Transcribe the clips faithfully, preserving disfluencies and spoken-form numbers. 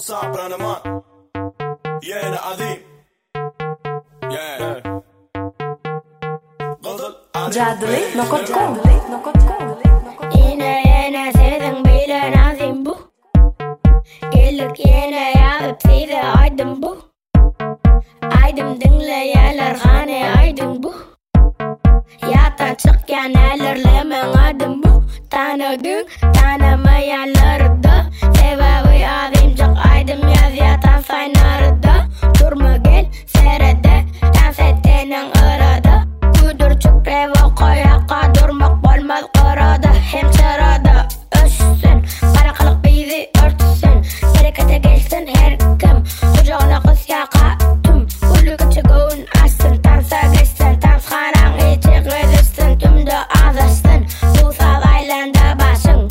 صعب رنمان يا أنا عظيم يا جادلي نقطكم Yine yine sevdim bile nazim bu. Gellik yine yapıp size aydım bu. Aydım dinleyenler hani aydın bu. Yata çıkken ellerlemen adım bu. Tanıdın tanımayanları da. Sebebi azim çık aydım yaz yatan saynarı da. Durma gel serede dans ettiğinin arada. Kudur çık revo koyaka durmak olmaz karada. Hem sırada össün karakılık bizi örtsün. Harekete geçsin her kim kucağına kız yaka tüm. Ulu küçüğün açsın dansa geçsin. Dans karan içi kızışsın tüm de azışsın. Bu savaylanda başın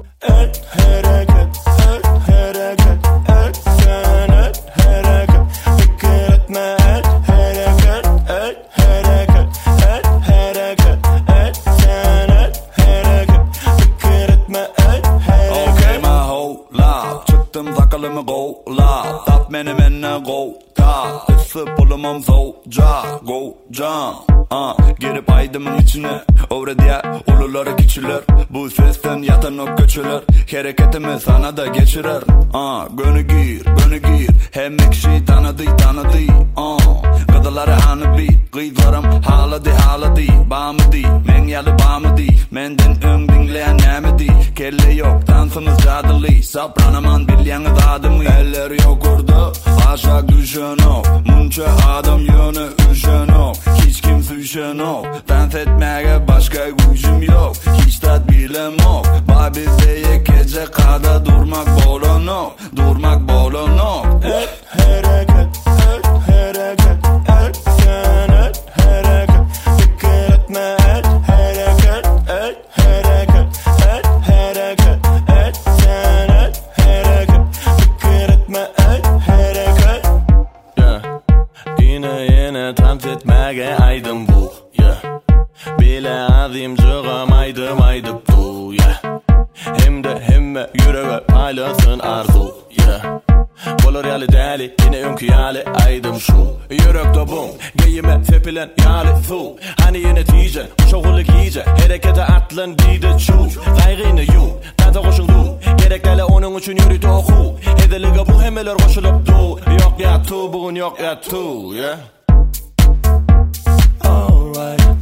Et hareket, et hareket, et sen et hareket. Fikir etme et hareket, et hareket, et hareket, et sen et hareket. Fikir etme et hareket. Okay my whole life çıktım sakalımı kola. Tap beni benimle kota. Isıp olumam soğuca kocan. Uh, girip aydımın içine Öyle diye uluları küçülür. Bu sesten yatan o göçülür. Hareketimi sana da geçirir. uh, Gönü gir, gönü gir. Hem kişi tanıdı, tanıdı. uh, Kıdaları hanı bir. Kızlarım haladı, haladı. Bağımı di, men yalı bağımı di. Menden ön dinleyen nemi di. Kelle yok, dansınız cadılı. Sapranaman bilyeniz adımı. Eller yok orada, aşağı düşen o. Munça adam yönü üşen o. Hiç kimse üşen o. Dans etmeye başka gücüm yok. Hiç tat bilem yok. Bay bizde gece kadar durmak bolon o. Durmak bolon o. Et hareket, et hareket, et sen et hareket. Fikir etme et hareket, et hareket, et hareket, et sen et hareket. Fikir etme et hareket. Yeah. Yine yine dans etmeye aydım bu. Yeah. Bile azim çıkam aydım aydım bu. Yeah. Hem de hemme yüreğe paylasın arzu. Yeah. Olur yalı deli yine önkü yalı aydım şu. Yürekte bum geyime tepilen yalı su. Hani yine tice şoğulu giyice. Harekete atlan giyde çu. Gayrını yu tata koşuldu. Gerekli onun için yürü toku. Hedeliğe bu hemeler koşulup du. Yok ya tu bugün yok ya tu. Yeah. Alright.